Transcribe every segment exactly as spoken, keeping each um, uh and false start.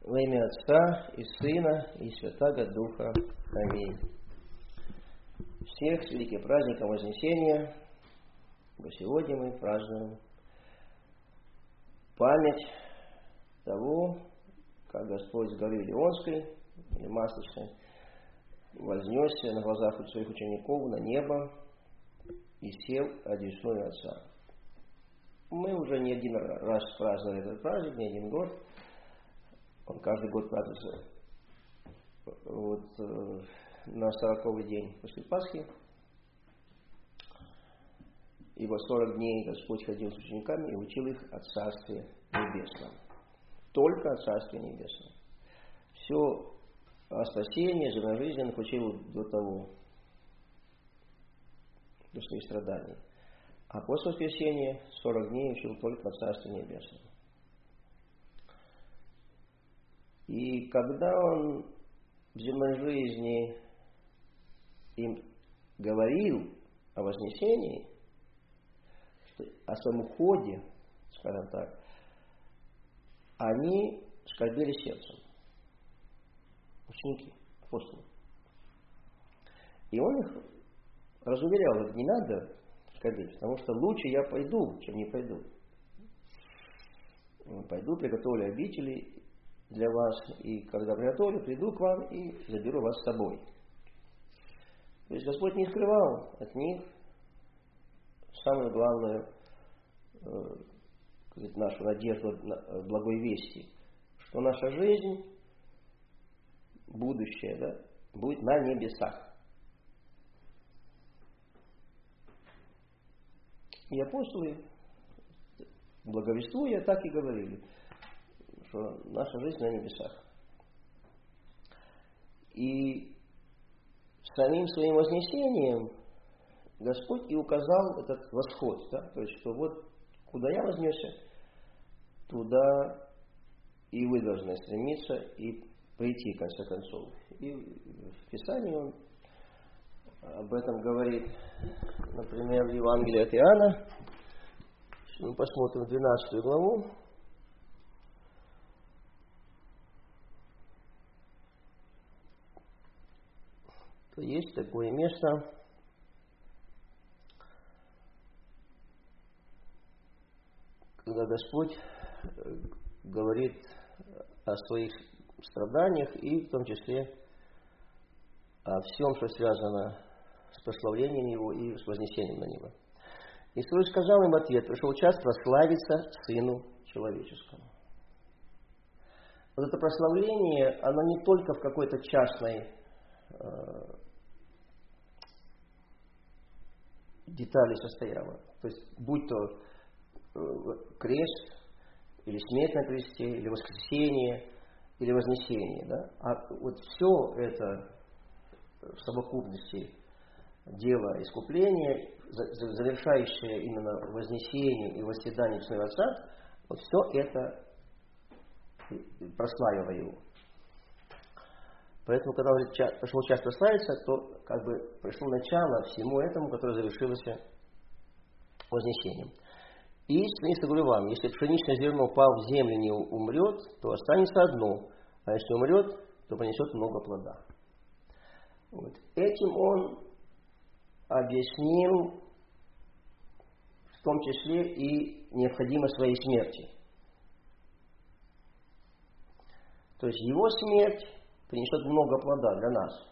Во имя Отца и Сына и Святаго Духа. Аминь. Всех с великим праздником Вознесения, ибо сегодня мы празднуем память того, как Господь с горы Илионской или Масличной вознесся на глазах у своих учеников на небо и сел одесную Отца. Мы уже не один раз праздновали этот праздник, не один год. Он каждый год празднуется вот, э, на сороковый день после Пасхи. Ибо сорок дней Господь ходил с учениками и учил их о Царстве Небесном. Только о Царстве Небесном. Все о спасении, земной жизни он учил до того, до своих страданий. А после воскресения сорок дней учил только о Царстве Небесном. И когда он в земной жизни им говорил о вознесении, о своем уходе, скажем так, они скорбели сердцем. Ученики, апостолы. И он их разуверял, говорит, не надо скорбеть, потому что лучше я пойду, чем не пойду. Пойду, приготовлю обители для вас, и когда приготовлю, приду к вам и заберу вас с собой. То есть Господь не скрывал от них самую главную э, нашу надежду на благой вести, что наша жизнь, будущее, да, будет на небесах. И апостолы, благовествуя, так и говорили, что наша жизнь на небесах. И самим своим вознесением Господь и указал этот восход, да? То есть, что вот куда я вознесся, туда и вы должны стремиться и прийти, в конце концов. И в Писании он об этом говорит, например, в Евангелии от Иоанна. Мы посмотрим двенадцатую главу. Есть такое место, когда Господь говорит о своих страданиях и в том числе о всем, что связано с прославлением Его и с вознесением на Него. И сказал им ответ: пришел час прославиться Сыну Человеческому. Вот это прославление, оно не только в какой-то частной детали состояло. То есть, будь то крест, или смерть на кресте, или воскресение, или вознесение. Да? А вот все это в совокупности дело искупления, завершающее именно вознесение и восседание Своего Отца, вот все это прославило Его. Поэтому, когда он говорит, пришел час прославиться, то как бы пришло начало всему этому, которое завершилось вознесением. И истинно говорю вам, если пшеничное зерно, упав в землю, не умрет, то останется одно, а если умрет, то принесет много плода. Вот. Этим он объяснил в том числе и необходимость своей смерти. То есть его смерть принесет много плода для нас,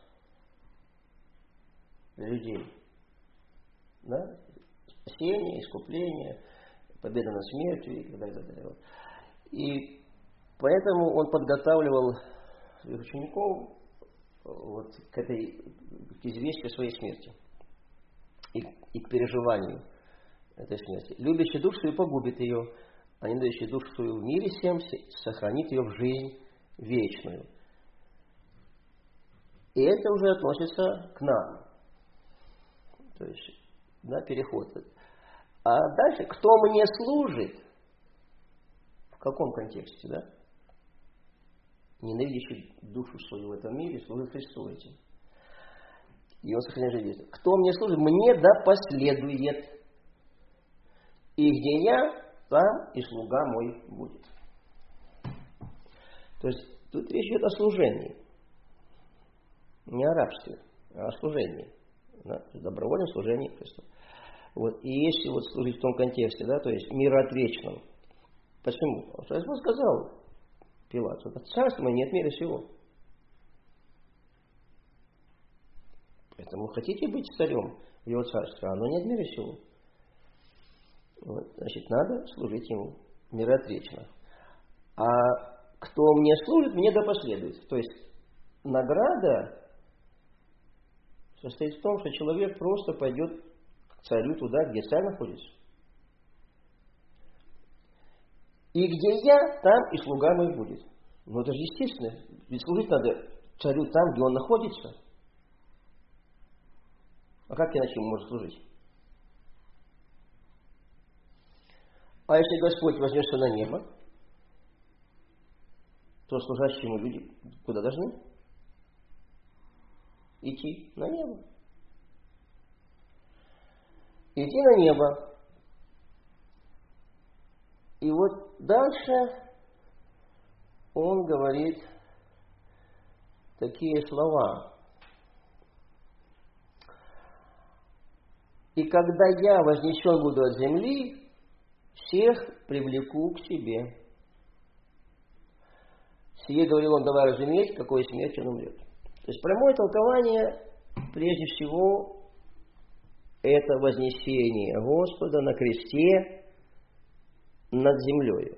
для людей. Да? Спасение, искупление, победа над смертью и так далее. И так далее. И поэтому он подготавливал своих учеников вот к этой к известию своей смерти и, и к переживанию этой смерти. Любящий душу свою погубит ее, а не дающий душу свою в мире всем сохранит ее в жизнь вечную. И это уже относится к нам. То есть, да, переход. А дальше, кто мне служит? В каком контексте, да? Ненавидящий душу свою в этом мире, служит Христу этим. И он сохраняет жизнь. Кто мне служит, мне да последует. И где я, там и слуга мой будет. То есть Тут речь идет о служении. Не о рабстве, а о служении. Да? Добровольном служении Христу. Вот. И если вот служить в том контексте, да, то есть мироотвечном. Почему? Потому что Господь сказал Пилату: царство мое не от мира сего. Поэтому хотите быть царем в его царстве, а оно не от мира сего. Вот. Значит, надо служить ему мироотвечно. А кто мне служит, мне да последует. То есть награда состоит в том, что человек просто пойдет к царю туда, где царь находится. И где я, там и слуга мой будет. Ну это же естественно. Ведь служить надо царю там, где он находится. А как иначе ему может служить? А если Господь вознесся на небо, то служащие ему люди куда должны? Идти на небо. Идти на небо. И вот дальше он говорит такие слова. И когда я вознесен буду от земли, всех привлеку к себе. Сие говорил он, давая разуметь, какой смертью он умрет. То есть прямое толкование, прежде всего, это вознесение Господа на кресте над землей.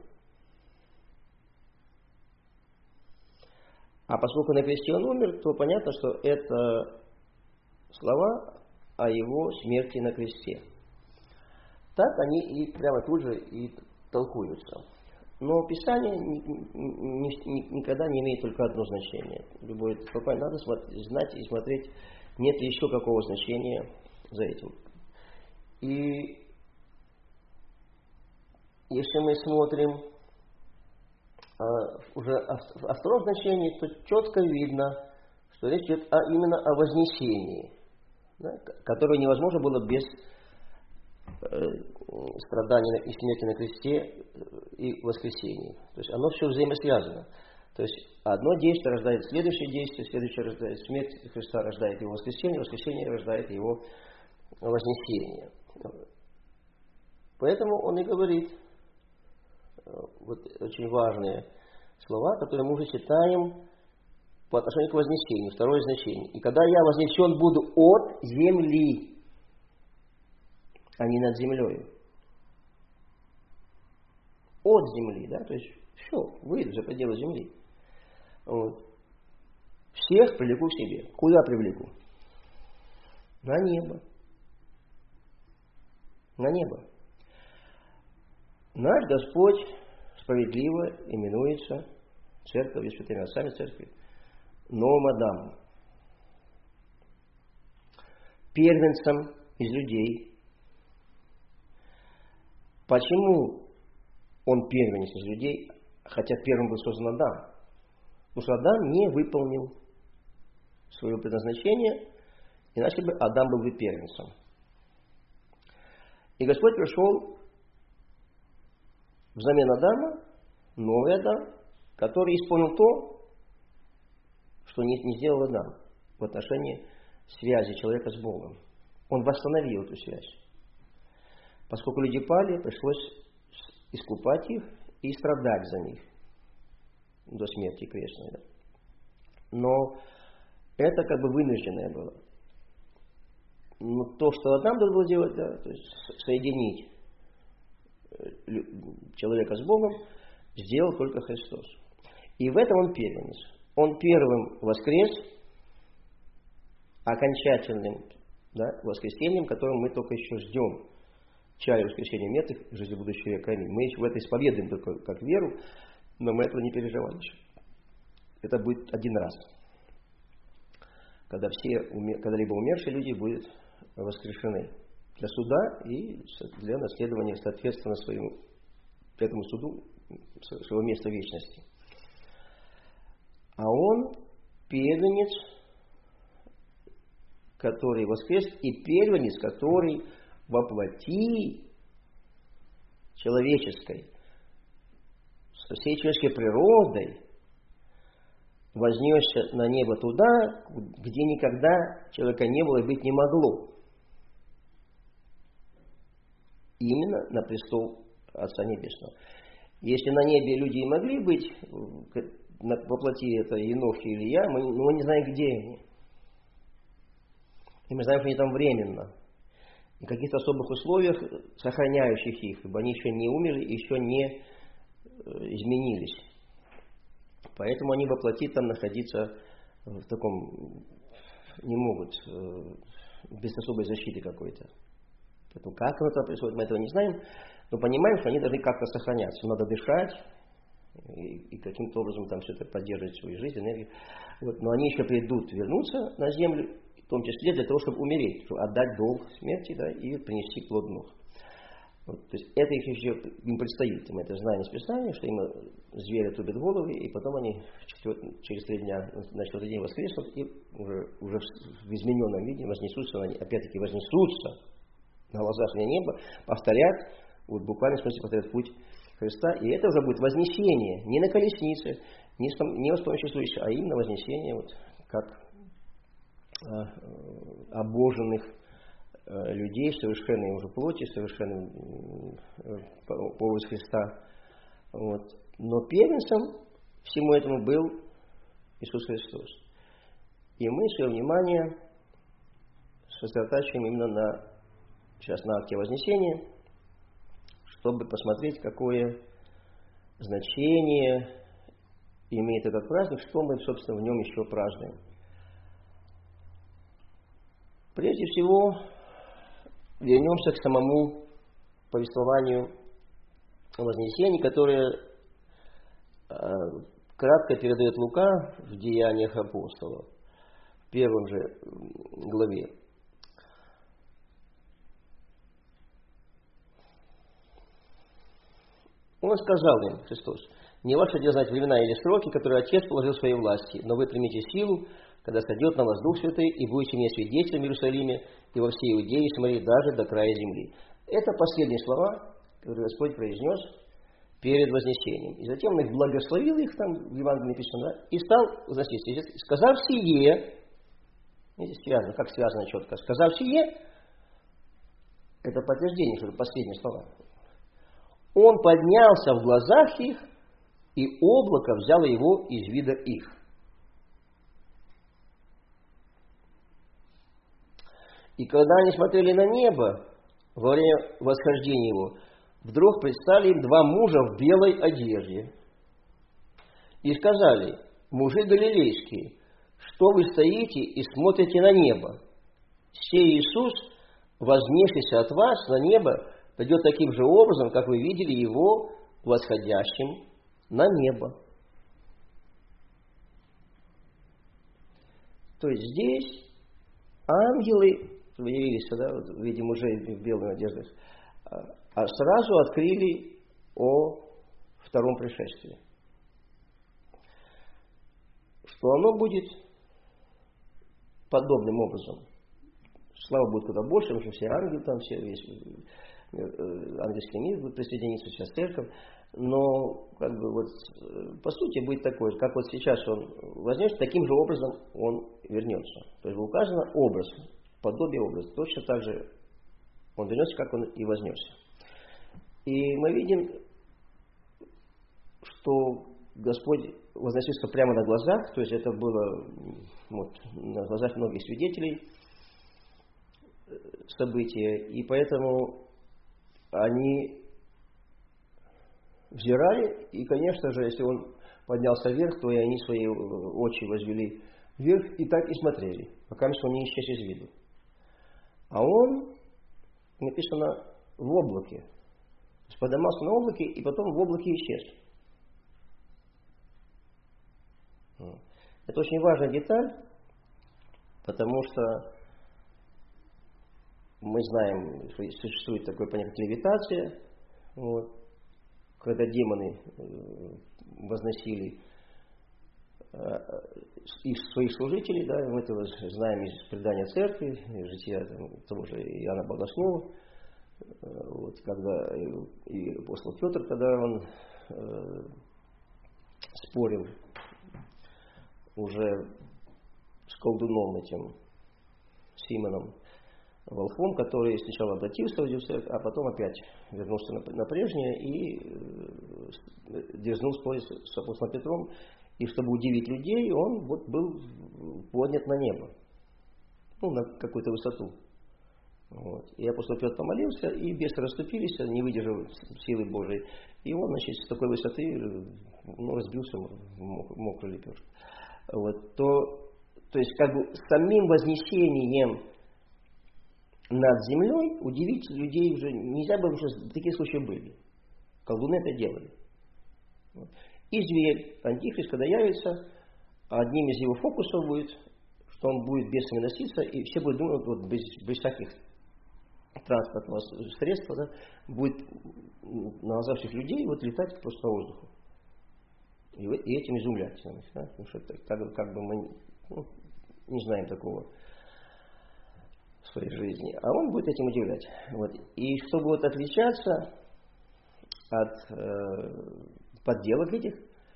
А поскольку на кресте он умер, то понятно, что это слова о его смерти на кресте. Так они и прямо тут же и толкуются. Но Писание никогда не имеет только одно значение. Любое толкование надо знать и смотреть, нет ли еще какого значения за этим. И если мы смотрим а, уже о, о втором значении, то четко видно, что речь идет о, именно о вознесении, да, которое невозможно было без страдания и смерти на кресте и воскресения. То есть оно все взаимосвязано. То есть одно действие рождает следующее действие, следующее рождает смерть Христа, рождает его воскресение, воскресение рождает его вознесение. Поэтому он и говорит вот очень важные слова, которые мы уже читаем по отношению к вознесению. Второе значение. И когда я вознесен буду от земли, а не над землей. От земли, да, то есть все, выйду за пределы земли. Вот. Всех привлеку к себе. Куда привлеку? На небо. На небо. Наш Господь справедливо именуется церковью, святыми отцами церкви, Новым Адамом. Первенцем из людей. Почему он первенец из людей, хотя первым был создан Адам? Потому что Адам не выполнил свое предназначение, иначе бы Адам был бы первенцем. И Господь пришел взамен Адама, новый Адам, который исполнил то, что не, не сделал Адам в отношении связи человека с Богом. Он восстановил эту связь. Поскольку люди пали, пришлось искупать их и страдать за них до смерти крестной. Да. Но это как бы вынужденное было. Но то, что Адам должен был делать, да, то есть соединить человека с Богом, сделал только Христос. И в этом он первенец. Он первым воскрес, окончательным, да, воскресением, которым мы только еще ждем. Чая воскресения мертвых и жизни будущего века. Аминь. Мы еще в это исповедуем только как веру, но мы этого не переживали еще. Это будет один раз. Когда все когда-либо умершие люди будут воскрешены для суда и для наследования соответственно своему, этому суду своего места вечности. А он первенец, который воскрес, и первенец, который во плоти человеческой, со всей человеческой природой, вознесся на небо туда, где никогда человека не было и быть не могло. Именно на престол Отца Небесного. Если на небе люди и могли быть, воплоти это Енох или Илья, мы, мы не знаем, где они. И мы знаем, что они там временно. И в каких-то особых условиях, сохраняющих их, ибо они еще не умерли, еще не изменились. Поэтому они воплоти там находиться в таком не могут, без особой защиты какой-то. Поэтому как оно там происходит, мы этого не знаем, но понимаем, что они должны как-то сохраняться. Надо дышать и, и каким-то образом там все это поддерживать свою жизнь, энергию. Вот. Но они еще придут вернуться на землю, в том числе для того, чтобы умереть, чтобы отдать долг смерти, да, и принести плод ног. Вот, то есть это их еще им предстоит. Мы это знаем из Писания, что им звери отрубят головы, и потом они через три дня, на четвертый день воскреснут и уже, уже в измененном виде вознесутся, они опять-таки вознесутся на глазах на небо, повторят, вот буквально в смысле повторят путь Христа, и это уже будет вознесение, не на колеснице, не, не воспомоществующее, а именно вознесение, вот, как э, обоженных э, людей, совершенной уже плоти, совершенной э, по, по образу Христа. Вот. Но первенцем всему этому был Иисус Христос. И мы свое внимание сосредотачиваем именно на, сейчас на акте Вознесения, чтобы посмотреть, какое значение имеет этот праздник, что мы, собственно, в нем еще празднуем. Прежде всего, вернемся к самому повествованию о Вознесении, которое э, кратко передает Лука в Деяниях апостолов, в первом же главе. Он сказал им, Христос: «Не ваше дело знать времена или сроки, которые Отец положил в своей власти, но вы примите силу, когда сойдет на вас Дух Святый, и будете мне свидетелями в Иерусалиме и во всей Иудее и Самарии, даже до края земли». Это последние слова, которые Господь произнес перед Вознесением. И затем Он их благословил, их там в Евангелии написано, да, и стал возносить. Сказав сие, видите, связано, как связано четко, сказав сие, это подтверждение, что это последние слова. Он поднялся в глазах их, и облако взяло его из вида их. И когда они смотрели на небо во время восхождения его, вдруг предстали им два мужа в белой одежде. И сказали: «Мужи галилейские, что вы стоите и смотрите на небо? Сей Иисус, вознесшийся от вас на небо, пойдет таким же образом, как вы видели его восходящим на небо». То есть здесь ангелы явились, да, вот, в виде мужей в белых одеждах, а сразу открыли о втором пришествии. Что оно будет подобным образом. Слава будет куда больше, потому что все ангелы там, все, весь ангельский мир будет присоединиться, сейчас церковь. Но, как бы, вот, по сути, будет такое, как вот сейчас он вознесся, таким же образом он вернется. То есть указан образ, подобие образа. Точно так же он вернется, как он и вознесся. И мы видим, что Господь возносился прямо на глазах, то есть это было вот, на глазах многих свидетелей события, и поэтому они взирали, и, конечно же, если он поднялся вверх, то и они свои очи возвели вверх и так и смотрели, пока он не исчез из виду. А он, написано, в облаке. То есть поднимался на облаке, и потом в облаке исчез. Это очень важная деталь, потому что мы знаем, что существует такое понятие, как левитация, вот, когда демоны возносили из своих служителей, да, мы это знаем из предания церкви, из жития там, того же Иоанна Богослова, вот, когда и апостол Петр, когда он э, спорил уже с колдуном этим, Симоном Волхвом, который сначала обратился в церковь, а потом опять вернулся на, на прежнее и э, дерзнул спорить с апостолом Петром. И чтобы удивить людей, он вот был поднят на небо, ну, на какую-то высоту. Вот. И апостол Петр помолился, и бесы расступились, не выдержав силы Божией. И он, значит, с такой высоты ну, разбился в мокрую лепешку. Вот. То, то есть, как бы самим вознесением над землей удивить людей уже нельзя было, потому что такие случаи были. Колдуны это делали. Вот. И зверь, антихрист, когда явится, одним из его фокусов будет, что он будет бесами носиться, и все будут думать, вот без, без всяких транспортного средства, да, будет на глазах всех людей вот летать просто по воздуху. И, и этим изумлять. Да? Потому что это, как, как бы мы ну, не знаем такого в своей жизни. А он будет этим удивлять. Вот. И чтобы вот отличаться от э, подделок этих,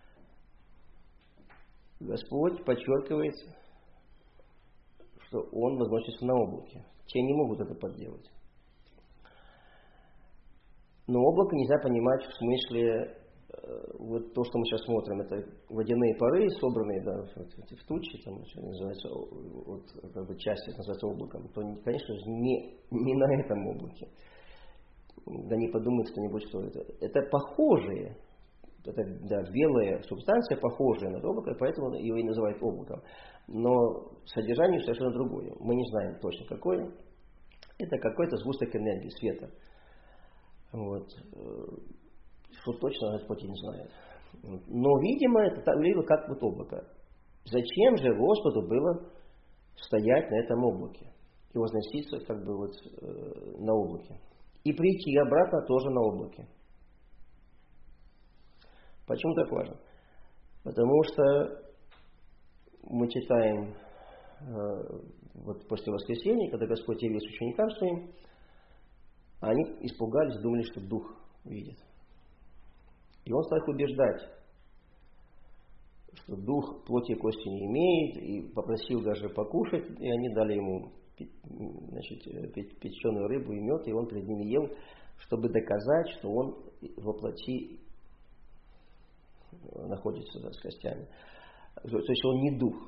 Господь подчеркивает, что Он возносится на облаке. Те не могут это подделать. Но облако нельзя понимать в смысле, э, вот то, что мы сейчас смотрим, это водяные пары, собранные да, в, в тучи, там, что называется, вот, как бы часть это называется облаком, то, конечно же, не, не на этом облаке. Да не подумает кто-нибудь, что это. Это похожие, это да, белая субстанция, похожая на облако, поэтому его и называют облаком. Но содержание совершенно другое. Мы не знаем точно какое. Это какой-то сгусток энергии, света. Вот. Что точно Господь не знает. Но, видимо, это так выглядело, как вот облако. Зачем же Господу было стоять на этом облаке и возноситься как бы вот э, на облаке? И прийти обратно тоже на облаке. Почему так важно? Потому что мы читаем э, вот после воскресения, когда Господь явился ученикам своим, они испугались, думали, что Дух видит. И Он стал их убеждать, что Дух плоти и кости не имеет, и попросил даже покушать, и они дали ему значит, печеную рыбу и мед, и он перед ними ел, чтобы доказать, что он во плоти находится да, с костями. То есть он не дух.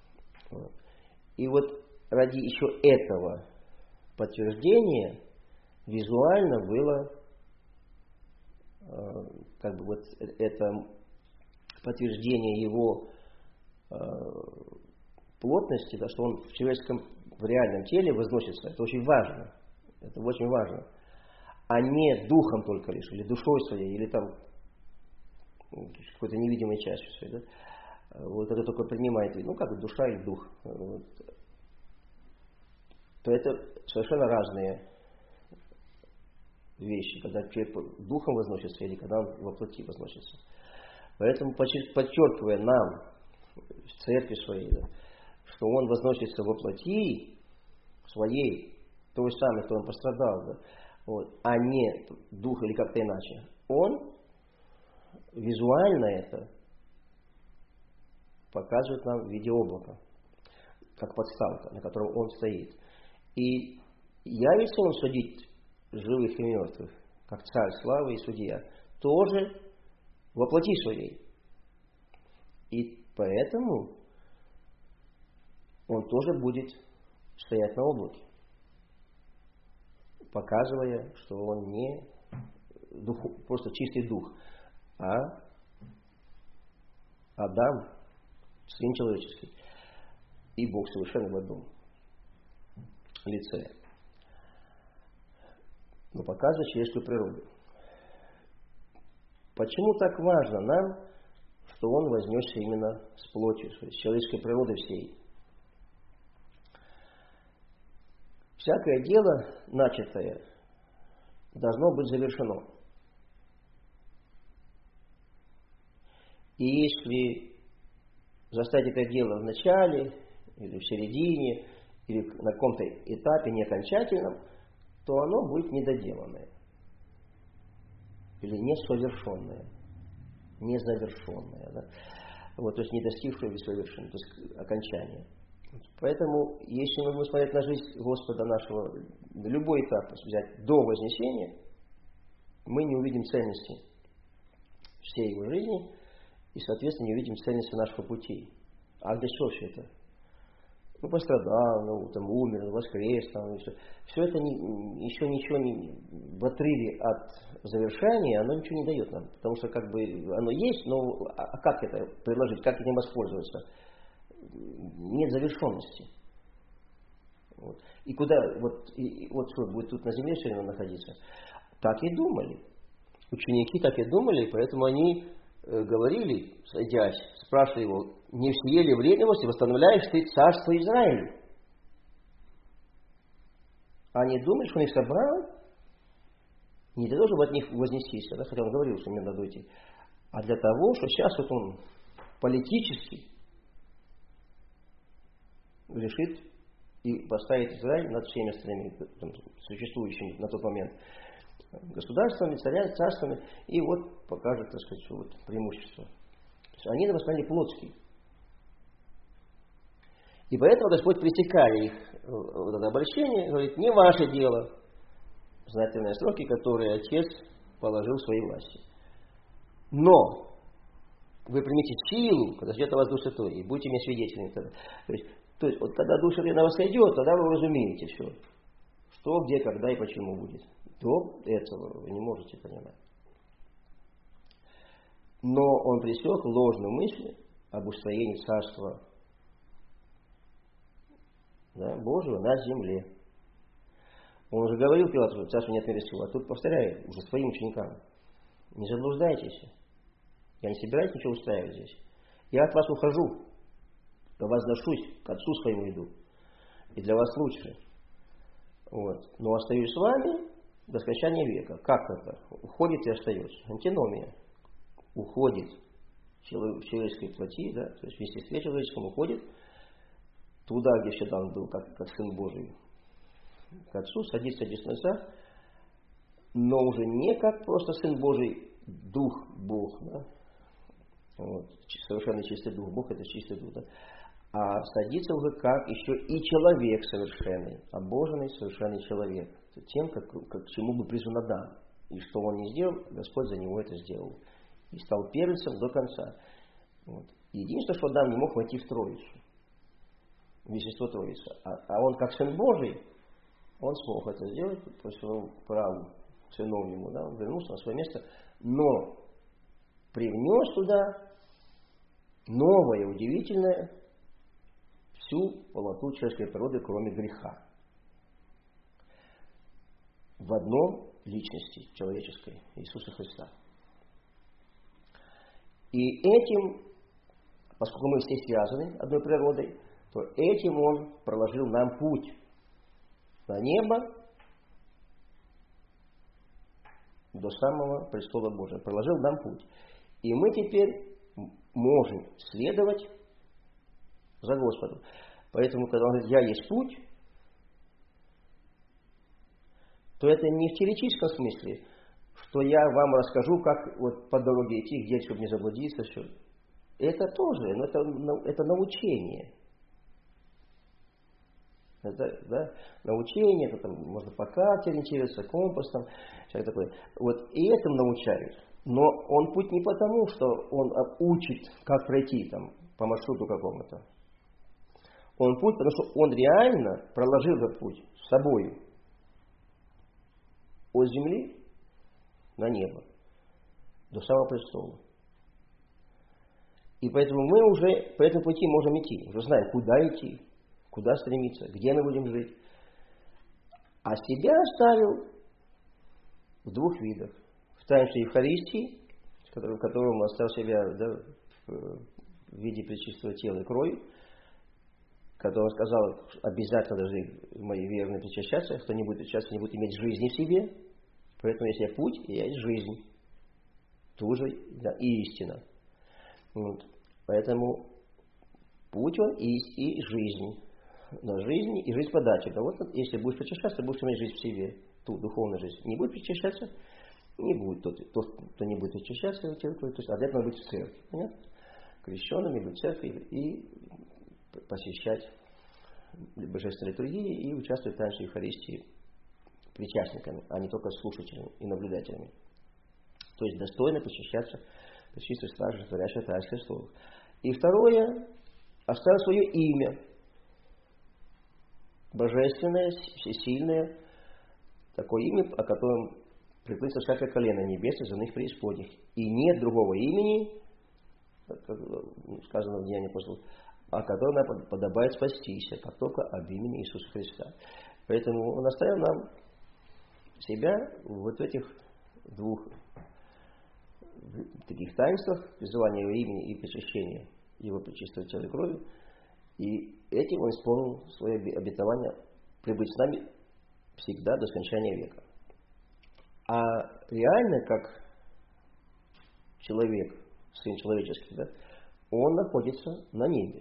И вот ради еще этого подтверждения визуально было как бы вот это подтверждение его плотности, да, что он в человеческом, в реальном теле возносится. Это очень важно. Это очень важно. А не духом только лишь, или душой своей, или там какой-то невидимой частью своей. Да? Вот это только принимает, ну как душа и дух. Вот. То это совершенно разные вещи, когда человек духом возносится или когда он во плоти возносится. Поэтому, подчеркивая нам, в церкви своей, да, что он возносится во плоти своей, той самой, кто он пострадал, да, вот, а не дух или как-то иначе, он визуально это показывает нам в виде облака, как подставка, на котором он стоит. И явится он судить живых и мертвых, как царь славы и судья, тоже во плоти своей. И поэтому он тоже будет стоять на облаке, показывая, что он не дух, просто чистый дух, а Адам, сын человеческий, и Бог совершенно в одном лице. Но показывает человеческую природу. Почему так важно нам, что он вознесся именно с плотью, с человеческой природой всей? Всякое дело, начатое, должно быть завершено. И если заставить это дело в начале, или в середине, или на каком-то этапе не окончательном, то оно будет недоделанное. Или несовершенное. Незавершенное. Да? вот, то есть не достигшего своего вершины, то есть окончания. Поэтому, если мы будем смотреть на жизнь Господа нашего, на любой этап взять до Вознесения, мы не увидим ценности всей его жизни и, соответственно, не увидим ценности нашего пути. А для чего все это? Ну, пострадал, ну, там, умер, воскрес, там, и все. Все это не, еще ничего не, в отрыве от завершения, оно ничего не дает нам. Потому что, как бы, оно есть, но а как это предложить, как этим воспользоваться? Нет завершенности. Вот. И куда, вот, и, вот что, будет тут на земле все время находиться? Так и думали. Ученики так и думали, поэтому они э, говорили, садясь, спрашивали его, не в сие ли временности восстановляешь ты царство Израиля? Они думали, что он их собрал не для того, чтобы от них вознестись, да, хотя он говорил, что мне надо идти, а для того, что сейчас вот он политически решит и поставить Израиль над всеми остальными там, существующими на тот момент государствами, царями, царствами, и вот покажет, так сказать, вот, преимущество. То есть они восприняли плотские. И поэтому Господь, пресекая их вот это обращение, говорит, не ваше дело знательные строки, которые Отец положил в своей власти. Но вы примите силу, когда ждет вас Дух Святой, и будете мне свидетелями тогда. То есть, то есть вот когда Дух Святой на вас сойдет, тогда вы разумеете все. Что, где, когда и почему будет. До этого вы не можете понимать. Но он пресек ложную мысль об устроении Царства, да, Божьего на земле. Он уже говорил Пилату, что царство нет мира сего, а тут повторяю уже своим ученикам. Не заблуждайтесь. Я не собираюсь ничего устраивать здесь. Я от вас ухожу. Я возношусь, к Отцу своему иду. И для вас лучше. Вот. Но остаюсь с вами до скончания века. Как это? Уходит и остается. Антиномия. Уходит в человеческой плоти, да, то есть в естестве человеческом уходит туда, где всегда он был, как, как Сын Божий, к Отцу, садится одесную Отца, но уже не как просто Сын Божий, Дух Бог, да, вот, совершенно чистый Дух, Бог это чистый Дух, да, а садится уже как еще и человек совершенный, обоженный совершенный человек, тем, как, как, к чему бы призван Адам, и что он не сделал, Господь за него это сделал, и стал первенцем до конца. Вот. Единственное, что Адам не мог войти в Троицу, в вещество Троицы, а, а он как Сын Божий, он смог это сделать по своему праву сыновнему, да, он вернулся на свое место, но привнес туда новое, удивительное, всю полноту человеческой природы, кроме греха. В одном личности человеческой, Иисуса Христа. И этим, поскольку мы все связаны одной природой, то этим Он проложил нам путь на небо до самого престола Божия. Проложил нам путь. И мы теперь можем следовать за Господом. Поэтому, когда Он говорит, я есть путь, то это не в теоретическом смысле, что я вам расскажу, как вот по дороге идти, где, чтобы не заблудиться, все. Это тоже, но это, это научение. Это, да, научение, это там можно по карте ориентироваться, компасом, всякое такое. Вот и этим научают. Но он путь не потому, что он учит, как пройти там по маршруту какому-то. Он путь, потому что он реально проложил этот путь с собой от земли на небо до самого престола. И поэтому мы уже по этому пути можем идти, уже знаем, куда идти, куда стремиться, где мы будем жить. А себя оставил в двух видах. В таинстве Евхаристии, в котором он оставил себя, да, в виде пречистого тела и крови, который он сказал, обязательно должны мои верные причащаться, кто не будет причащаться, не будет иметь жизни в себе. Поэтому если я путь, я есть жизнь. Ту же, да, и истина. Вот. Поэтому путь он и, и жизнь. Но жизнь и жизнь подачи. Да вот если будешь причащаться, будешь иметь жизнь в себе. Ту духовную жизнь. Не будет причащаться, не будет. Тот, тот кто не будет причащаться, то есть обязательно быть в церкви. Понятно? крещенными, быть в церкви и посещать божественной литургии и участвовать в Таинстве Евхаристии причастниками, а не только слушателями и наблюдателями. То есть достойно посещаться пречистой стражи, творящей Таинств Христовых. И второе, оставил свое имя, божественное, всесильное, такое имя, о котором приплыться всякое колено небесное, земных преисподних. И нет другого имени, как сказано в Деянии апостолов, о котором нам подобает спастись, как только об имени Иисуса Христа. Поэтому Он оставил нам себя вот в этих двух таких таинствах, призывания Его имени и причащения Его пречистого тела и крови. И этим Он исполнил свое обетование пребыть с нами всегда до скончания века. А реально, как человек, сын человеческий, да, Он находится на небе.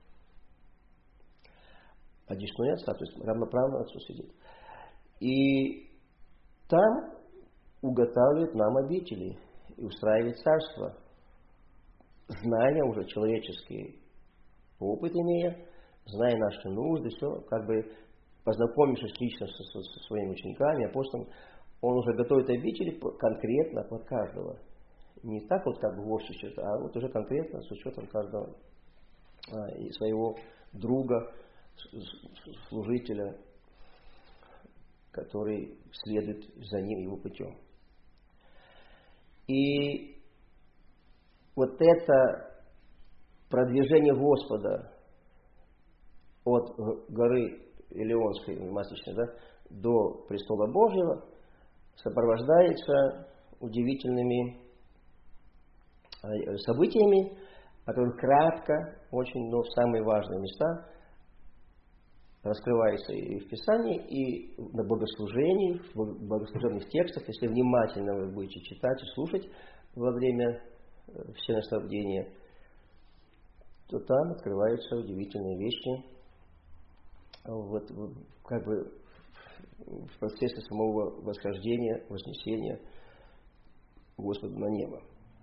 Одесную Отца, то есть равноправно Отцу сидит. И там уготавливает нам обители и устраивает царство, зная уже человеческий опыт имея, зная наши нужды, все, как бы познакомившись лично со, со, со своими учениками, апостолами, Он уже готовит обители конкретно под каждого. Не так вот как бы в общий счет, а вот уже конкретно с учетом каждого а, и своего друга, служителя, который следует за ним его путем. И вот это продвижение Господа от горы Илионской, Масличной, да, до престола Божьего сопровождается удивительными событиями, о которых кратко, очень, но самые важные места раскрывается и в Писании, и на богослужении, в богослужебных текстах. Если внимательно вы будете читать и слушать во время всенаслаждения, то там открываются удивительные вещи, вот, как бы в процессе самого восхождения, вознесения Господа на небо.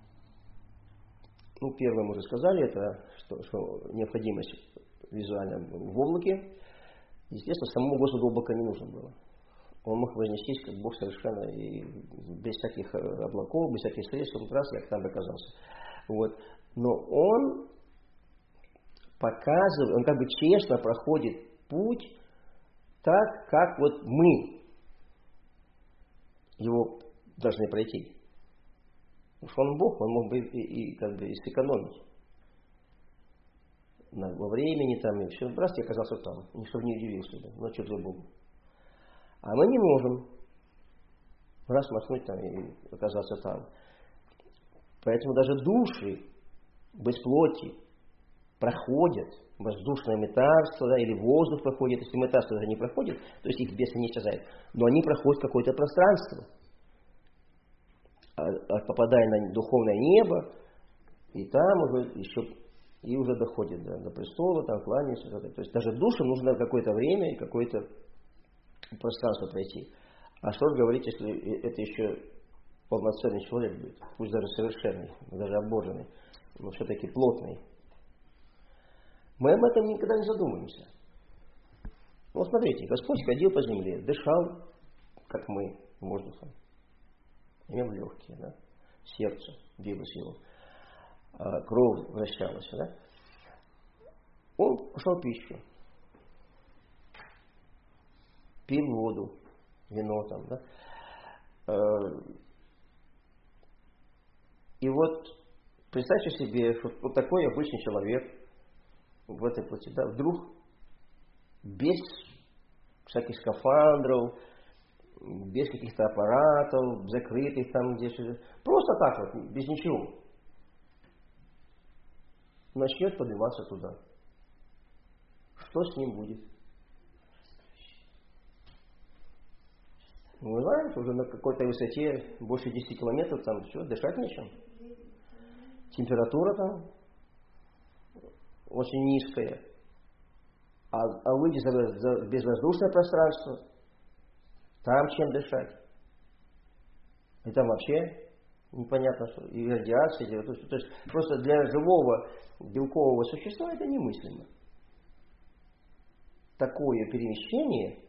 Ну, первое мы уже сказали, это что, что необходимость визуально в облаке. Естественно, самому Господу облака не нужно было. Он мог вознестись как Бог совершенно и без всяких облаков, без всяких средств, он раз как там оказался. Вот. Но он показывает, он как бы честно проходит путь так, как вот мы его должны пройти. Потому что он Бог, он мог бы и, и как бы и сэкономить на, во времени там, и все. Раз я оказался там, никто не удивился, да, ну что за Богу. А мы не можем раз махнуть там и оказаться там. Поэтому даже души без плоти проходят, воздушное метарство, да, или воздух проходит, если метарство даже не проходит, то есть их бесы не исчезают, но они проходят какое-то пространство, попадая на духовное небо, и там уже еще и уже доходит да, до престола, там кланяются. То есть даже душам нужно какое-то время и какое-то пространство пройти. А что же говорить, если это еще полноценный человек будет, пусть даже совершенный, даже обоженный, но все-таки плотный. Мы об этом никогда не задумываемся. Вот смотрите, Господь ходил по земле, дышал, как мы, воздухом. Имел легкие, да? Сердце билось его, кровь вращалась, да? Он пошел пищу, пил воду, вино там, да? И вот представьте себе, что вот такой обычный человек в этой плоти, да, вдруг без всяких скафандров, без каких-то аппаратов, закрытых там где-то, просто так вот, без ничего, начнет подниматься туда. Что с ним будет? Мы знаем, что уже на какой-то высоте больше десяти километров там все, дышать нечем. Температура там очень низкая. А, а выйдя за, за безвоздушное пространство, там чем дышать? И там вообще непонятно что, и радиация, и, то, есть, то есть просто для живого белкового существа это немыслимо. Такое перемещение,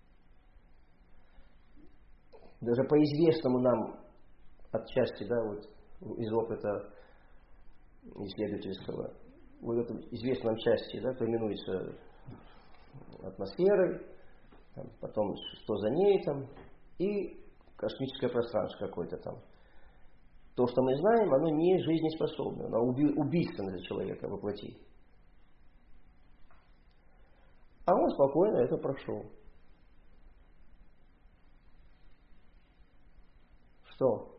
даже по известному нам отчасти, да, вот из опыта исследовательского, вот в этом известном части, да, то именуется атмосферой, там, потом что за ней там, и космическое пространство какое-то там. То, что мы знаем, оно не жизнеспособно, оно уби- убийственно для человека воплоти. А он спокойно это прошел. Что?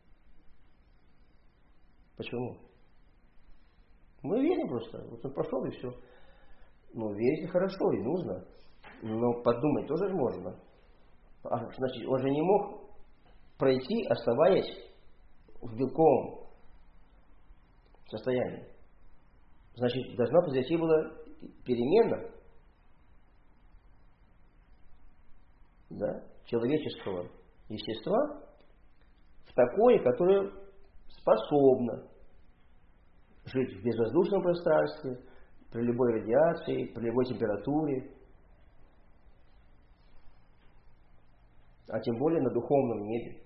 Почему? Мы верим просто. Вот он прошел и все. Ну, верить хорошо и нужно. Но подумать тоже можно. А, значит, он же не мог пройти, оставаясь в белковом состоянии. Значит, должна произойти была перемена, да, человеческого естества в такое, которое способно жить в безвоздушном пространстве, при любой радиации, при любой температуре, а тем более на духовном небе.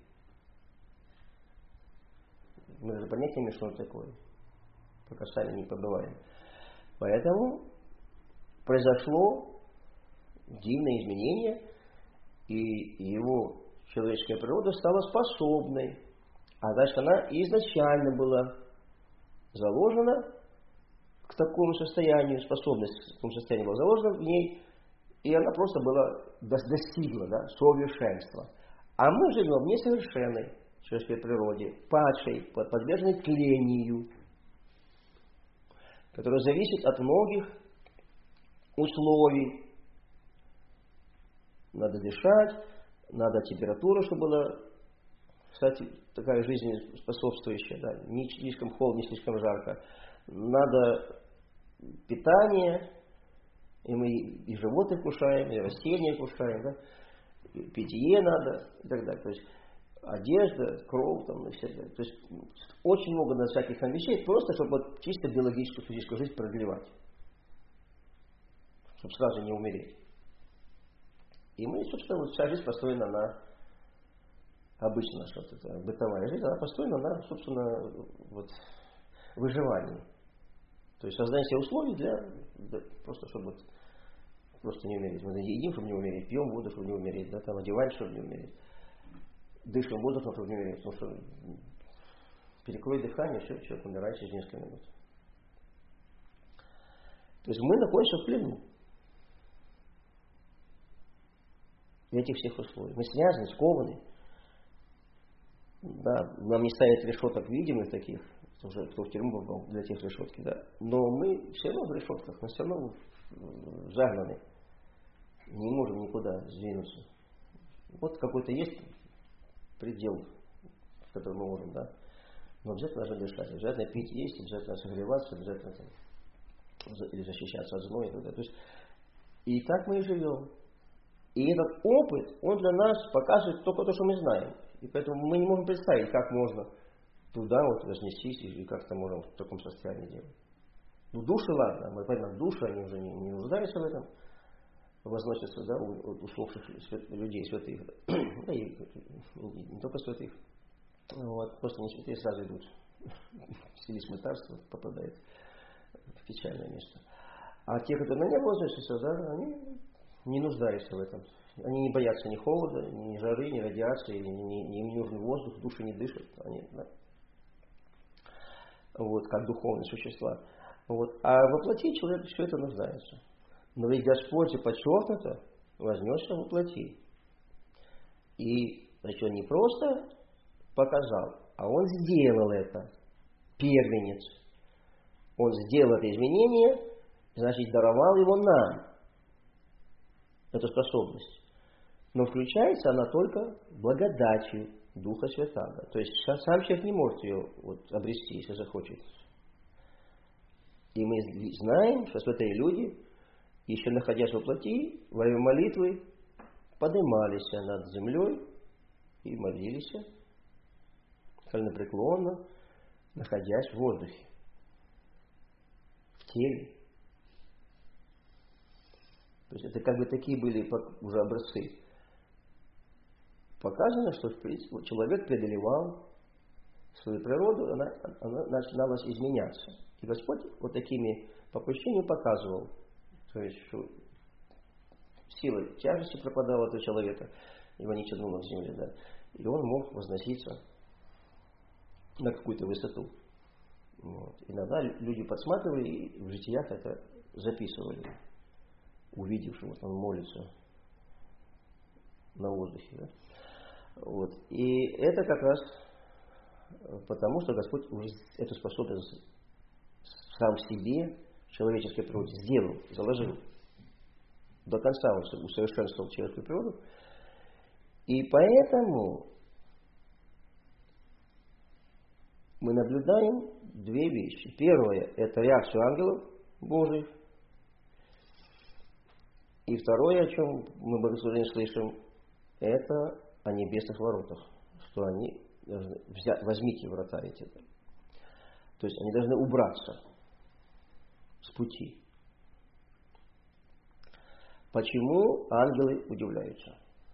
Мы даже понять не имеем, что это такое, пока сами не побываем. Поэтому произошло дивное изменение, и его человеческая природа стала способной. А значит, она изначально была заложена к такому состоянию, способность к такому состоянию была заложена в ней, и она просто была, достигла, да, совершенства. А мы живем в несовершенной человеческой природе, падшей, подверженной тлению, которая зависит от многих условий. Надо дышать, надо температура, чтобы была, кстати, такая жизнеспособствующая, да, не слишком холодно, не слишком жарко. Надо питание, и мы и животных кушаем, и растения кушаем, да, и питье надо, и так далее. То есть одежда, кровь, там, и все это. То есть очень много надо всяких там вещей, просто чтобы вот чисто биологическую, физическую жизнь продлевать. Чтобы сразу не умереть. И мы, собственно, вот вся жизнь построена на обычно что-то, бытовая жизнь, она построена на, собственно, вот, выживании. То есть создание себе условий для, для просто чтобы вот, просто не умереть. Мы едим, чтобы не умереть, пьем воду, чтобы не умереть, да, там одеваем, чтобы не умереть, дышим воздухом, чтобы не умереть, потому что перекроет дыхание, все, человек умирает через несколько минут. То есть мы находимся в плену этих всех условий. Мы связаны, скованы. Да, нам не ставят решеток видимых таких, уже кто в тюрьму попал для тех решетки, да. Но мы все равно в решетках, мы все равно загнаны. Не можем никуда сдвинуться. Вот какой-то есть предел, в котором мы можем, да. Но обязательно должны дышать, обязательно пить есть, обязательно согреваться, обязательно там, или защищаться от зноя и так далее. То есть, и так мы и живем. И этот опыт, он для нас показывает только то, что мы знаем. И поэтому мы не можем представить, как можно туда вот вознестись, и как это можно в таком состоянии делать. Ну, души, ладно, мы понимаем, души, они уже не, не нуждаются в этом, возносятся, да, у, у усопших свят, людей, святых, да, и не, не только святых, вот, просто не святые сразу идут, в стилист мытарства попадает в печальное место. А те, которые на небо возносятся, да, они не нуждаются в этом. Они не боятся ни холода, ни жары, ни радиации, ни, ни, ни, им не нужен воздух, души не дышат. Они, да, вот, как духовные существа. Вот. А во плоти человек все это нуждается. Но ведь Господь же подчеркнуто вознесся во плоти. И значит, Он не просто показал, а Он сделал это. Первенец. Он сделал это изменение, значит, даровал его нам. Эту способность. Но включается она только благодатью Духа Святаго. То есть сам человек не может ее вот обрести, если захочет. И мы знаем, что святые люди, еще находясь во плоти, во время молитвы, поднимались над землей и молились коленопреклонно, находясь в воздухе, в теле. То есть это как бы такие были уже образцы. Показано, что в принципе человек преодолевал свою природу, она, она начиналась изменяться. И Господь вот такими попущениями показывал, то есть, что сила тяжести пропадала от человека, его не тянуло в земле, да, и он мог возноситься на какую-то высоту. Вот. Иногда люди подсматривали и в житиях это записывали, увидев, что вот он молится на воздухе. Да? Вот. И это как раз потому, что Господь уже эту способность сам в себе, человеческой природе, сделал, заложил. До конца он усовершенствовал человеческую природу. И поэтому мы наблюдаем две вещи. Первое – это реакцию ангелов Божьих. И второе, о чем мы в богослужении слышим, это о небесных воротах. Что они должны взять, возьмите врата эти. То есть они должны убраться с пути. Почему ангелы удивляются?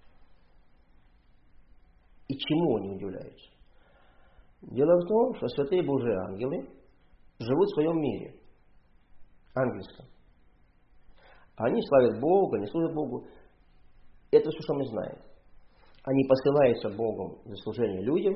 И чему они удивляются? Дело в том, что святые Божьи ангелы живут в своем мире, ангельском. Они славят Бога, они служат Богу. Это все, что мы знаем. Они посылаются Богом за служение людям.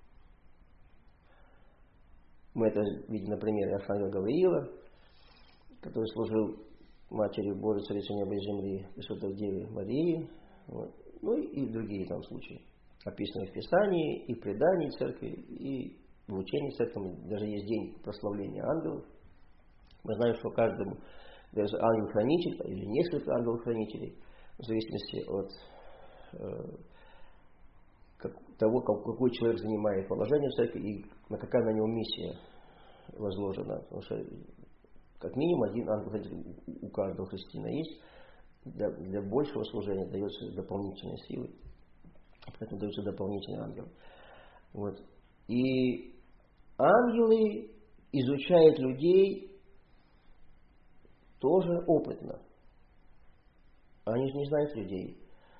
Мы это видим на примере архангела Гавриила, который служил Матери Божией, Царице неба и земли, Пресвятой Деве Марии. Вот. Ну и другие там случаи, описанные в Писании, и в предании церкви, и в учении церкви. Даже есть день прославления ангелов. Мы знаем, что каждому даже ангел-хранитель или несколько ангелов-хранителей, в зависимости от э, как, того, какой человек занимает положение в церкви и на какая на него миссия возложена. Потому что как минимум один ангел-хранитель у каждого христианина есть. Для, для большего служения дается дополнительные силы. Поэтому даются дополнительные ангелы. Вот. И ангелы изучают людей тоже опытно. Они же не знают людей.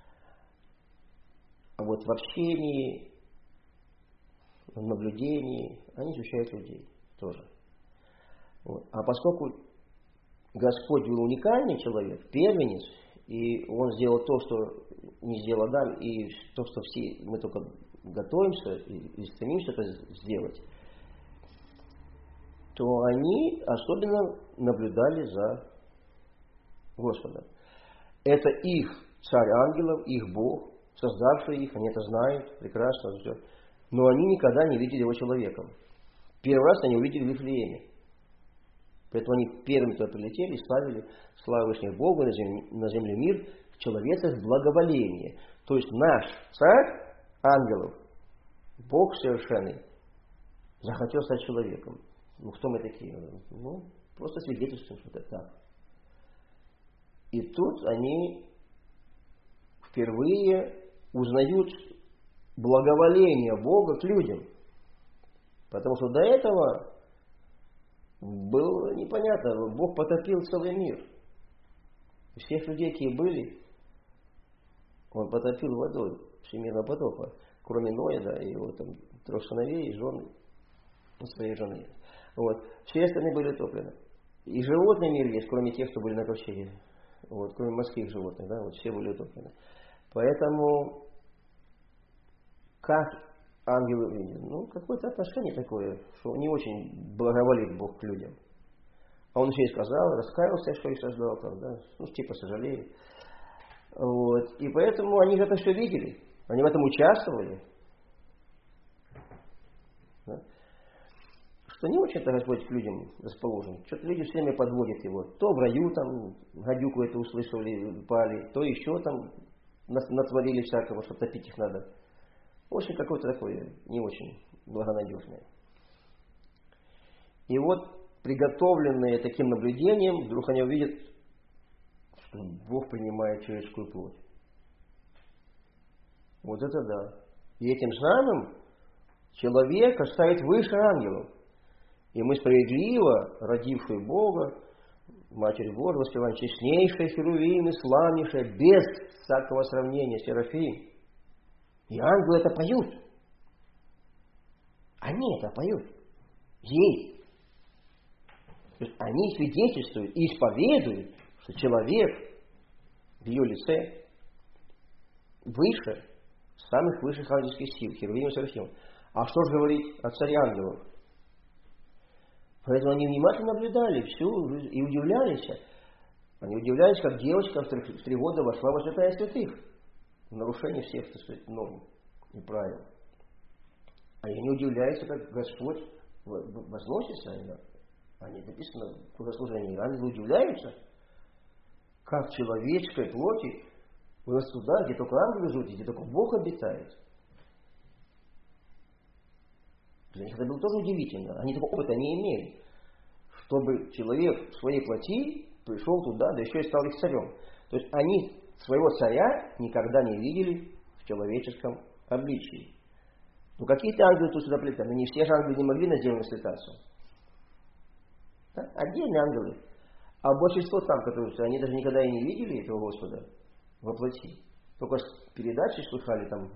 А вот в общении, в наблюдении они изучают людей тоже. Вот. А поскольку Господь был уникальный человек, первенец, и Он сделал то, что не сделал Адам, и то, что все мы только готовимся и, и стремимся это сделать, то они особенно наблюдали за Господом. Это их царь ангелов, их Бог, создавший их, они это знают прекрасно, все. Но они никогда не видели его человеком. Первый раз они увидели в Вифлееме. Поэтому они первыми туда прилетели и славили славу Вышнего Бога, на земле, на земле мир, в человеках благоволение. То есть наш царь ангелов, Бог совершенный, захотел стать человеком. Ну, кто мы такие? Ну, просто свидетельствуем, что это так. И тут они впервые узнают благоволение Бога к людям. Потому что до этого было непонятно. Бог потопил целый мир. Всех людей, какие были, Он потопил водой всемирного потопа. Кроме Ноя, да, и его там трех сыновей, и жены, своей жены. Вот. Все остальные были утоплены. И животный мир есть, кроме тех, что были на ковчеге. Вот, кроме морских животных, да, вот все были утоплены. Поэтому, как ангелы видят? Ну, какое-то отношение такое, что не очень благоволит Бог к людям. А он еще и сказал, раскаялся, что их создал, там, да, ну, типа сожалеет. Вот, и поэтому они это все видели, они в этом участвовали. Да? Что не очень-то Господь к людям расположен. Что-то люди все время подводят его. То в раю там гадюку это услышали, пали, то еще там натворили всякого, что топить их надо. В общем, какое-то такое не очень благонадежное. И вот, приготовленные таким наблюдением, вдруг они увидят, что Бог принимает человеческую плоть. Вот это да. И этим самым человека ставит выше ангелов. И мы справедливо, родившие Бога, Матерь Божия, воспеваем честнейшая Херувим и славнейшая, без всякого сравнения, Серафим. И ангелы это поют. Они это поют. Ей. То есть они свидетельствуют и исповедуют, что человек в ее лице выше самых высших ангельских сил, Херувим и Серафим. А что же говорить о царе ангелов? Поэтому они внимательно наблюдали всю жизнь и удивлялись. Они удивлялись, как девочка в три года вошла во святая святых. В нарушение всех, так сказать, норм и правил. А они удивляются, как Господь возносится. Они написано в богослужении. Ангелы удивляются, как в человеческой плоти вырос туда, где только ангелы живут, где только Бог обитает. Для них это было тоже удивительно. Они такого опыта не имели. Чтобы человек в своей плоти пришел туда, да еще и стал их царем. То есть они своего царя никогда не видели в человеческом обличии. Ну какие-то ангелы тут сюда плетали, но не все же ангелы не могли на землю слетаться. Да? Отдельные ангелы. А большинство там, которые они даже никогда и не видели этого Господа во плоти. Только передачи слыхали там.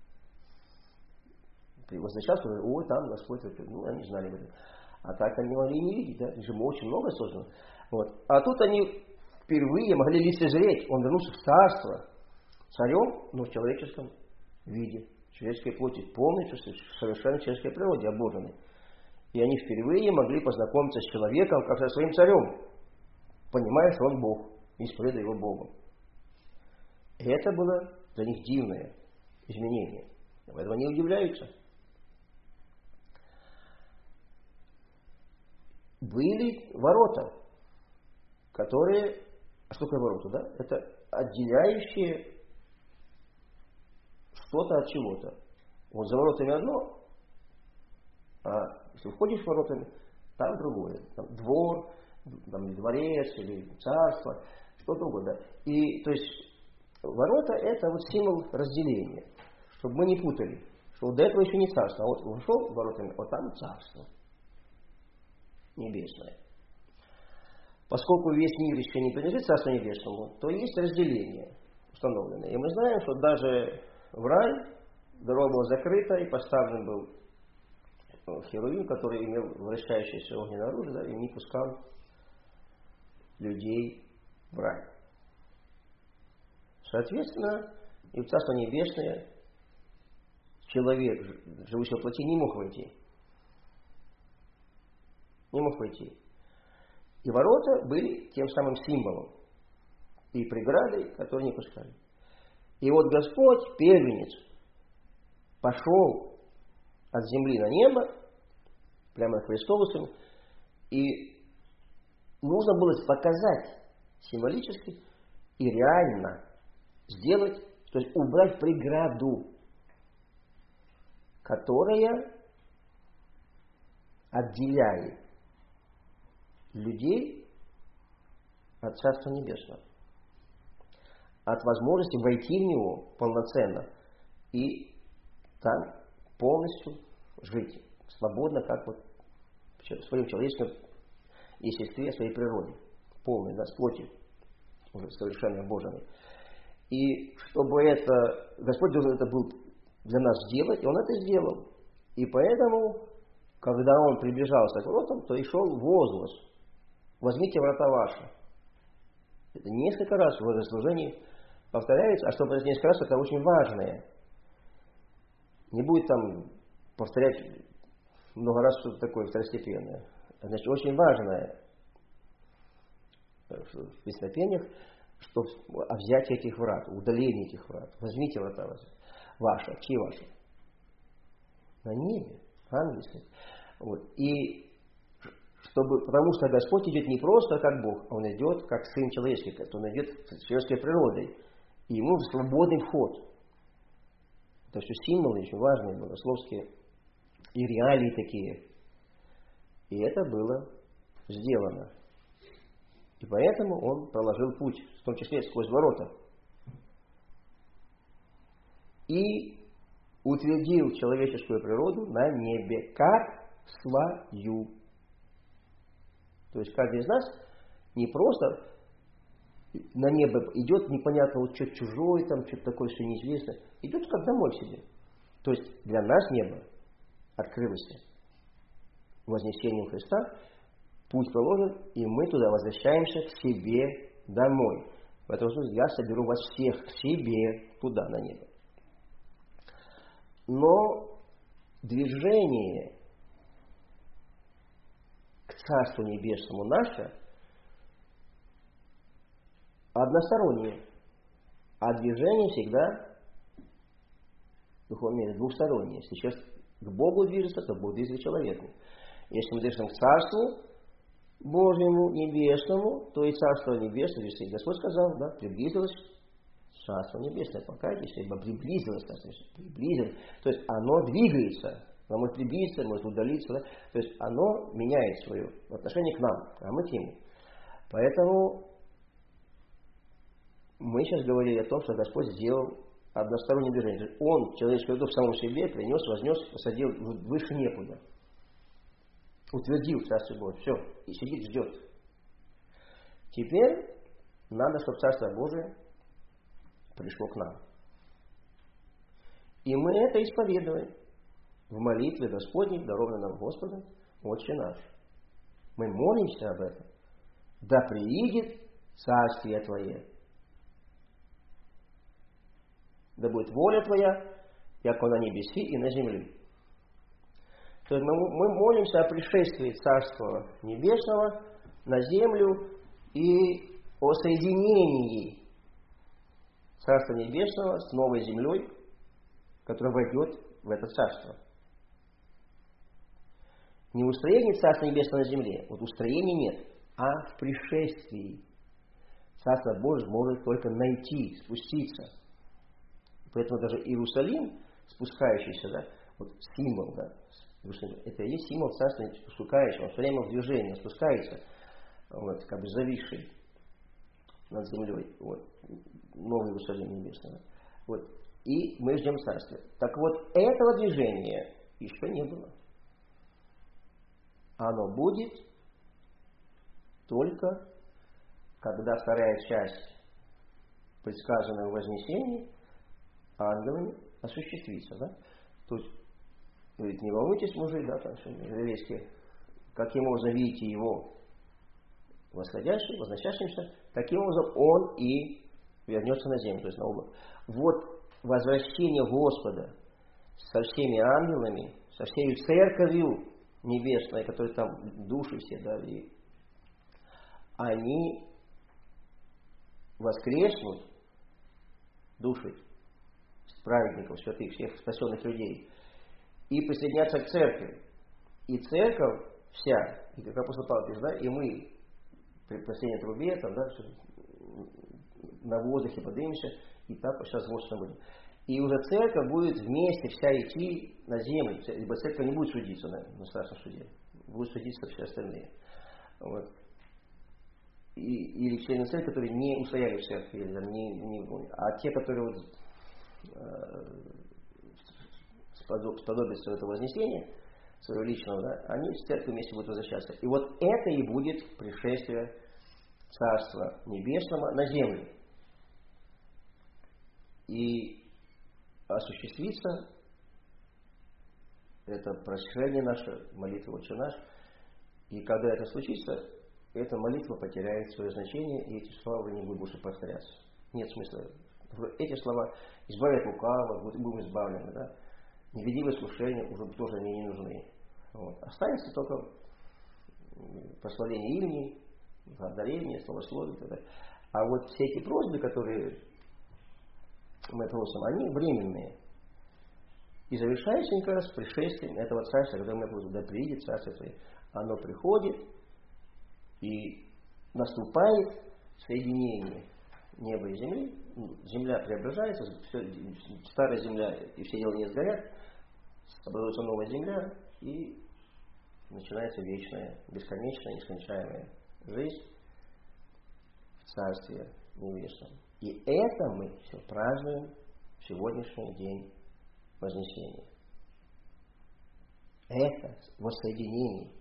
Возвращался, ой, там Господь, ну, они знали об этом. А так они могли и не видеть, да, их же очень много создано. Вот. А тут они впервые могли лицезреть, он вернулся в царство царем, но в человеческом виде, в человеческой плоти, полностью, в совершенно человеческой природе обложенной. И они впервые могли познакомиться с человеком, как со своим царем, понимая, что он Бог, и исповедуя его Богом. И это было для них дивное изменение. Поэтому они удивляются. Были ворота, которые... А что такое ворота, да? Это отделяющие что-то от чего-то. Вот за воротами одно, а если входишь в воротами, там другое. Там двор, там или дворец, или царство, что-то угодно. И, то есть, ворота это вот символ разделения. Чтобы мы не путали. Что вот до этого еще не царство, а вот вошел воротами, вот там царство небесное. Поскольку весь мир еще не принадлежит Царству Небесному, то есть разделение установленное. И мы знаем, что даже в рай дорога была закрыта, и поставлен был Херувим, который имел вращающееся огненное оружие, да, и не пускал людей в рай. Соответственно, и в Царство Небесное человек, живущий в плоти, не мог войти. Не мог войти. И ворота были тем самым символом и преградой, которые не пускали. И вот Господь, первенец, пошел от земли на небо, прямо на Христову, и нужно было показать символически и реально сделать, то есть убрать преграду, которая отделяет людей от Царства Небесного, от возможности войти в него полноценно и там полностью жить свободно, как вот в своем человеческом естестве, своей природе, полной, да, с плотью, уже совершенно обоженной. И чтобы это, Господь должен это был для нас сделать, и Он это сделал. И поэтому, когда Он приближался к воротам, то и шел возглас: возьмите врата ваши. Это несколько раз в богослужении повторяется, а чтобы это несколько раз, это очень важное. Не будет там повторять много раз что-то такое второстепенное. Значит, очень важное в песнопениях, что о взятии этих врат, удалении этих врат. Возьмите врата ваши. Чьи ваши? На небе, ангельские. Вот. И чтобы, потому что Господь идет не просто как Бог, Он идет как Сын человеческий, Он идет с человеческой природой. И Ему свободный вход. Это все символы еще важные, богословские и реалии такие. И это было сделано. И поэтому Он проложил путь, в том числе сквозь ворота. И утвердил человеческую природу на небе, как свою. То есть каждый из нас не просто на небо идет, непонятно, вот что-то чужое, там что-то такое, все неизвестное. Идет как домой к себе. То есть для нас небо открылось вознесением Христа, путь проложен, и мы туда возвращаемся к себе домой. Поэтому я соберу вас всех к себе туда, на небо. Но движение к Царству Небесному наше одностороннее, а движение всегда в духовном мире двухстороннее. Если человек к Богу движется, то Бог движется к человеку. Если мы движемся к Царству Божьему, Небесному, то и Царство Небесное, если Господь сказал, да, приблизилось Царство Небесное, покайтесь, ибо приблизилось Царство Небесное, приблизилось. То есть оно двигается, оно может приблизиться, может удалиться, да? То есть оно меняет свое отношение к нам, а мы к нему. Поэтому мы сейчас говорили о том, что Господь сделал одностороннее движение. Он человеческую душу в самом себе принес, вознес, посадил выше некуда. Утвердил Царство Божие. Все. И сидит, ждет. Теперь надо, чтобы Царство Божие пришло к нам. И мы это исповедуем в молитве Господней, дарованной нам Господом, Отче наш. Мы молимся об этом. Да приидет Царствие Твое. Да будет воля Твоя, яко на небеси и на земле. То есть мы, мы молимся о пришествии Царства Небесного на землю и о соединении Царства Небесного с новой землей, которая войдет в это Царство. Не устроение Царства Небесного на земле, вот устроения нет, а в пришествии. Царство Божие может только найти, спуститься. Поэтому даже Иерусалим, спускающийся, да, вот символ, да, это и есть символ Царства спускающего, он все время в движении, спускается, вот, как бы зависший над землей, вот, новый Иерусалим небесный. Вот, и мы ждем Царствия. Так вот, этого движения еще не было. Оно будет только, когда вторая часть, предсказанная в Вознесении, ангелами осуществится. Да? То есть, говорит, не волнуйтесь, мужи, да, там, еврейские, каким образом видите его восходящим, возносящимся, таким образом он и вернется на землю, то есть на облако. Вот возвращение Господа со всеми ангелами, со всей церковью небесной, которые там души все, да, и они воскреснут, души праведников, святых, всех спасенных людей, и присоединятся к церкви. И церковь вся, и как апостол Павел пишет, да, и мы при последней трубе, там, да, на воздухе поднимемся, и так сейчас воздухом будем. И уже церковь будет вместе вся идти на землю, ибо церковь не будет судиться на, на страшном суде, будут судиться все остальные. Вот. И, или члены церкви, которые не устояли в церкви, или, не, не, а те, которые вот, сподобятся этого вознесения своего личного, да, они в церкви вместе будут возвращаться. И вот это и будет пришествие Царства Небесного на землю. И осуществится это прошение наше, молитва Отче наш. И когда это случится, эта молитва потеряет свое значение, и эти слова уже не будут больше повторяться. Нет смысла. Эти слова избавят лукавого, будем избавлены, да? Не веди в искушение, уже тоже мне не нужны. Вот. Останется только прославление имени, благодарение, словословие и так далее. А вот все эти просьбы, которые мы просим, они временные. И завершаются как раз пришествием этого царства, когда мы просим, да приидет царство Твое. Оно приходит и наступает соединение неба и земли. Земля преображается, все, старая земля и все дела не сгорят, образуется новая земля, и начинается вечная, бесконечная, нескончаемая жизнь в Царстве Небесном. И это мы все празднуем в сегодняшний день вознесение. Это воссоединение.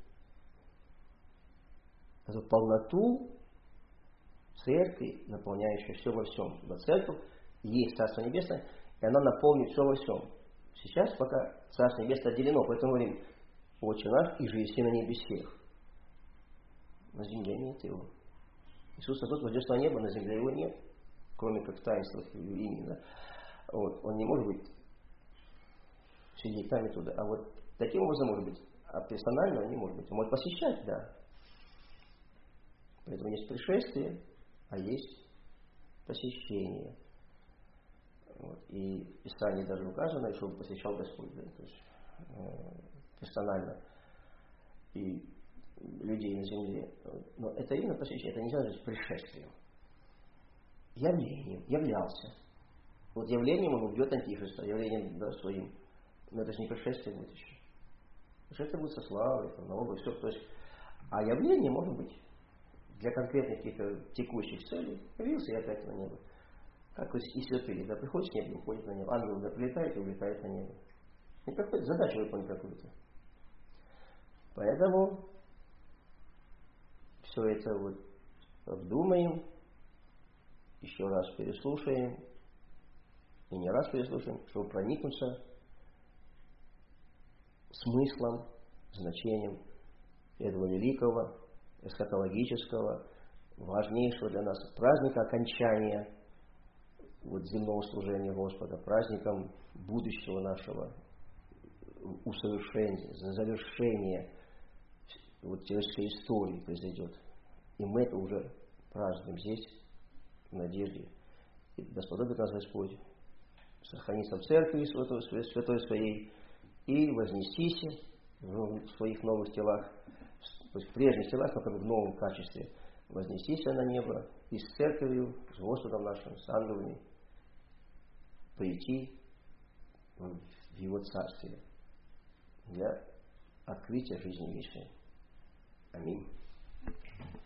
Эту полноту церкви, наполняющей все во всем. Ибо церковь есть Царство Небесное, и она наполнит все во всем. Сейчас пока Царство Небесное отделено, поэтому говорим: Отче наш, и же еси на небесех. На земле нет его. Иисус Христос вознес на небо, на земле его нет, кроме как в таинствах имени. Да? Вот. Он не может быть сидеть там и туда. А вот таким образом может быть. А персонально он не может быть. Он может посещать, да. Поэтому есть пришествие, а есть посещение. Вот. И в Писании даже указано, что он посещал Господь, да, то есть э, персонально и людей на земле. Но это именно посещение, это нельзя назвать пришествием. Явлением, являлся. Вот явлением он убьет Антихриста, явлением, да, своим. Но это же не пришествие будет еще. Пришествие будет со славой, там, налогом, все. То есть, а явление может быть для конкретных каких-то текущих целей. Явился и опять на небо. Как и святые, да, приходит с неба, уходит на небо. Ангел, да, прилетает и улетает на небо. И какую-то задачу выполнить какую-то. Поэтому все это вот обдумаем, еще раз переслушаем, и не раз переслушаем, чтобы проникнуться смыслом, значением этого великого, эсхатологического, важнейшего для нас праздника окончания вот земного служения Господа, праздником будущего нашего усовершенствования, завершения вот человеческой истории произойдет. И мы это уже празднуем здесь, в надежде. И да сподобит нас Господь сохраниться в церкви святой, святой своей и вознестись в своих новых телах, то есть в прежних телах, но как бы в новом качестве, вознестись на небо и с церковью, с Господом нашим, с ангелами, прийти в Его Царствие для открытия жизни вечной. Аминь.